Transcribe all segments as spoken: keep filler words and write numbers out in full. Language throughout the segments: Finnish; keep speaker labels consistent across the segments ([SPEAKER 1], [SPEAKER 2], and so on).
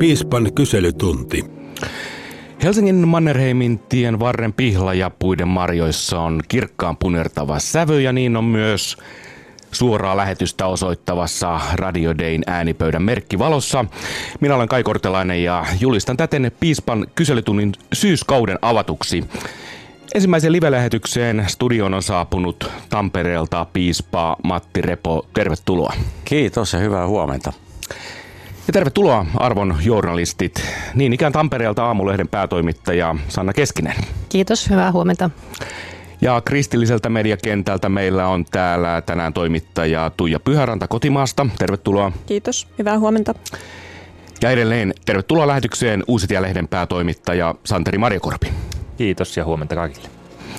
[SPEAKER 1] Piispan kyselytunti.
[SPEAKER 2] Helsingin Mannerheimin tien varren pihla ja puiden marjoissa on kirkkaan punertava sävy ja niin on myös suoraa lähetystä osoittavassa Radio Dayn äänipöydän merkkivalossa. Minä olen Kai Kortelainen ja julistan täten Piispan kyselytunnin syyskauden avatuksi. Ensimmäiseen live-lähetykseen studioon on saapunut Tampereelta piispa Matti Repo. Tervetuloa.
[SPEAKER 3] Kiitos ja hyvää huomenta.
[SPEAKER 2] Ja tervetuloa arvon journalistit. Niin ikään Tampereelta Aamulehden päätoimittaja Sanna Keskinen.
[SPEAKER 4] Kiitos, hyvää huomenta.
[SPEAKER 2] Ja kristilliseltä mediakentältä meillä on täällä tänään toimittaja Tuija Pyhäranta kotimaasta. Tervetuloa.
[SPEAKER 5] Kiitos, hyvää huomenta.
[SPEAKER 2] Ja edelleen tervetuloa lähetykseen Uusitie-lehden päätoimittaja Santeri Marjakorpi.
[SPEAKER 6] Kiitos ja huomenta kaikille.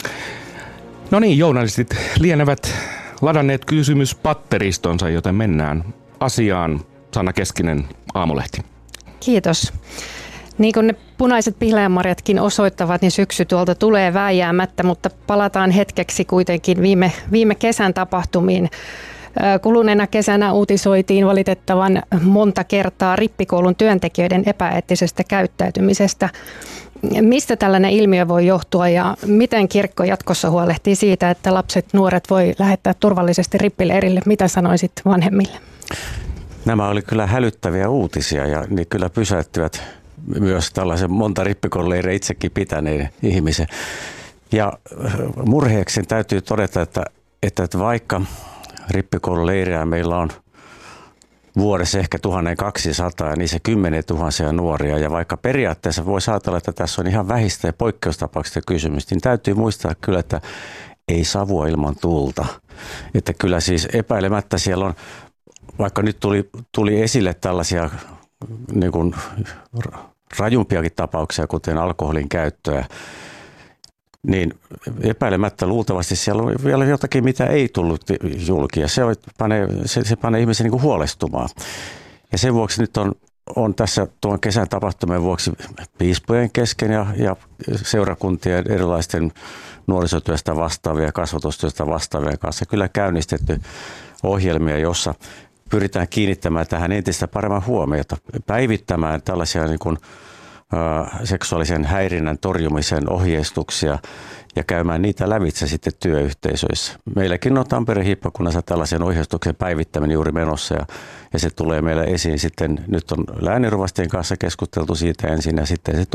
[SPEAKER 2] No niin, journalistit lienevät ladanneet kysymyspatteristonsa, joten mennään asiaan. Sanna Keskinen, Aamulehti.
[SPEAKER 4] Kiitos. Niin kuin ne punaiset pihlajanmarjatkin osoittavat, niin syksy tuolta tulee vääjäämättä, mutta palataan hetkeksi kuitenkin viime, viime kesän tapahtumiin. Kuluneena kesänä uutisoitiin valitettavan monta kertaa rippikoulun työntekijöiden epäeettisestä käyttäytymisestä. Mistä tällainen ilmiö voi johtua ja miten kirkko jatkossa huolehtii siitä, että lapset, nuoret voi lähettää turvallisesti rippileirille? Mitä sanoisit vanhemmille?
[SPEAKER 3] Nämä oli kyllä hälyttäviä uutisia ja ne kyllä pysäyttivät myös tällaisen monta rippikoululeireä itsekin pitäneen ihmisen. Ja murheeksi täytyy todeta, että, että vaikka rippikoululeirejä meillä on vuodessa ehkä tuhatkaksisataa ja niissä kymmeniä tuhansia nuoria. Ja vaikka periaatteessa voi ajatella, että tässä on ihan vähistä ja poikkeustapauksista kysymys, niin täytyy muistaa kyllä, että ei savua ilman tulta. Että kyllä siis epäilemättä siellä on, vaikka nyt tuli, tuli esille tällaisia niin kuin rajumpiakin tapauksia, kuten alkoholin käyttöä, niin epäilemättä luultavasti siellä on vielä jotakin, mitä ei tullut julki. Ja se, panee, se, se panee ihmisen niin kuin huolestumaan. Ja sen vuoksi nyt on, on tässä tuon kesän tapahtumien vuoksi piispojen kesken ja, ja seurakuntien erilaisten nuorisotyöstä vastaavia ja kasvatustyöstä vastaavia kanssa kyllä käynnistetty ohjelmia, jossa pyritään kiinnittämään tähän entistä paremman huomiota, päivittämään tällaisia niin kuin, ä, seksuaalisen häirinnän torjumisen ohjeistuksia ja käymään niitä lävitse sitten työyhteisöissä. Meilläkin on Tampereen hiippakunnassa tällaisen ohjeistuksen päivittäminen juuri menossa ja, ja se tulee meille esiin sitten, nyt on lääninrovastien kanssa keskusteltu siitä ensin ja sitten se